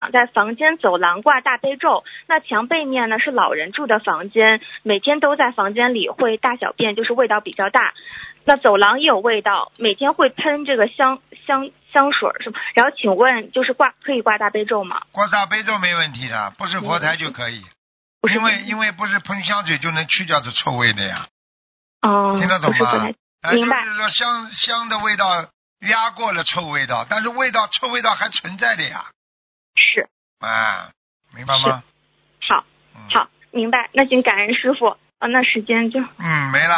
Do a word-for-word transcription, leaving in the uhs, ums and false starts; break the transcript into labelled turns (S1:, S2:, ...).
S1: 在房间走廊挂大悲咒，那墙背面呢是老人住的房间，每天都在房间里会大小便，就是味道比较大。那走廊也有味道，每天会喷这个香香香水是吗？然后请问就是挂可以挂大悲咒吗？
S2: 挂大悲咒没问题的，不是佛台就可以，因为因为不是喷香水就能去掉这臭味的呀。
S1: 哦，
S2: 听得懂吗？
S1: 哎，明白。
S2: 就是说香香的味道压过了臭味道，但是味道臭味道还存在的呀。
S1: 是。
S2: 啊，明白吗？
S1: 好，好，明白。那行，感恩师傅啊，那时间就
S2: 嗯没了。